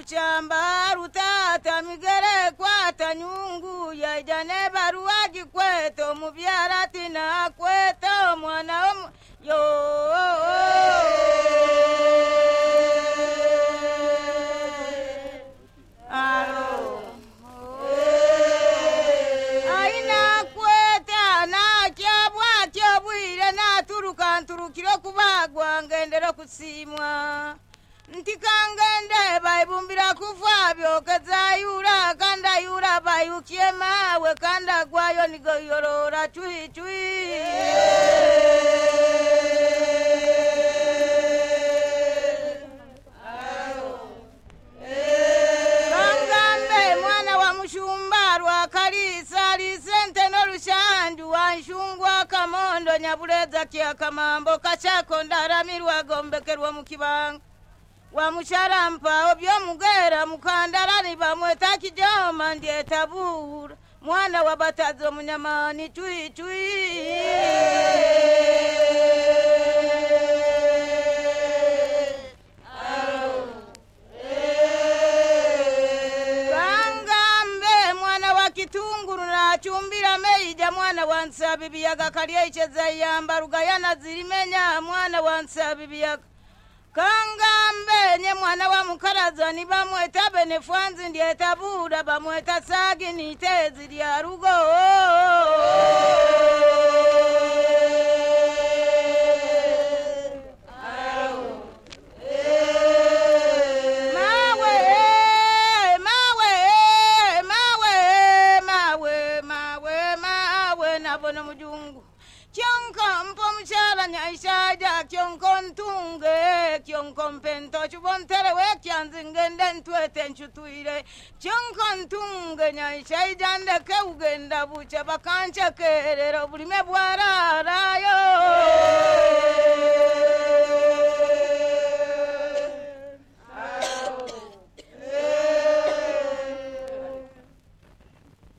ruchamba rutata migere kwata nyungu ya jane baruagi kweto mubyara tina kweto mwana yo Turukiro kubagwa ngendera kusimwa ntikangende bayibumbira kuvabyo kazayura kanda yura bayukie mawe kanda gwayo nigoyorora chui chui kangambe mwana wa mushumbaru akalisa lisente norushanju wanshungwa kamondo nyabuleza kia kamambo kachako ndaramirwa gombekerwa mukibanga wa musharampa obyo mugera mukandarani bamweta kijoma ndiye tabura mwana wa batazo munyamani chui chui kitunguru na chumbira meija mwana wansa bibiyaga kaliye icheza yamba rugayana zirimenya mwana wansa bibiyaga kangambe nye mwana wa mukaraza ni bamweta benefanzi ndiye tabura bamweta sagi ni tezi lya rugo Kyonko ntunge kyonko mpento chubontere wekyanze ngende ntwete nchutuire kyonko ntunge nyaisha ijande ke ugenda buche bakanche kerero bulime bwararayo